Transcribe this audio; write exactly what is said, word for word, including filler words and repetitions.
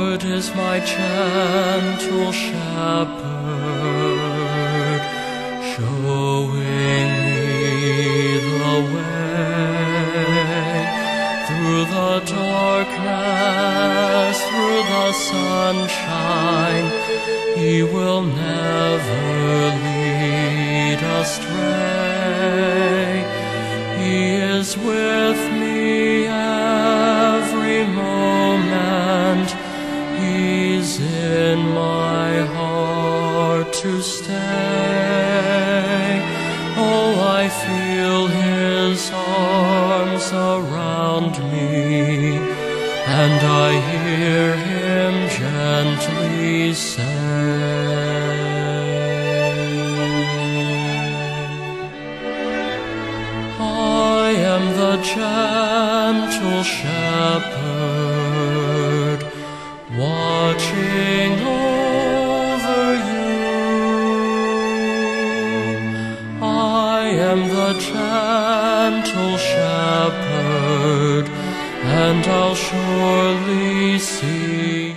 Lord is my gentle shepherd, showing me the way through the darkness, through the sunshine. He will never lead astray. He is with me every moment. He's in my heart to stay. Oh, I feel His arms around me, and I hear Him gently say, I am the gentle shepherd, watching over you. I am the gentle shepherd, and I'll surely see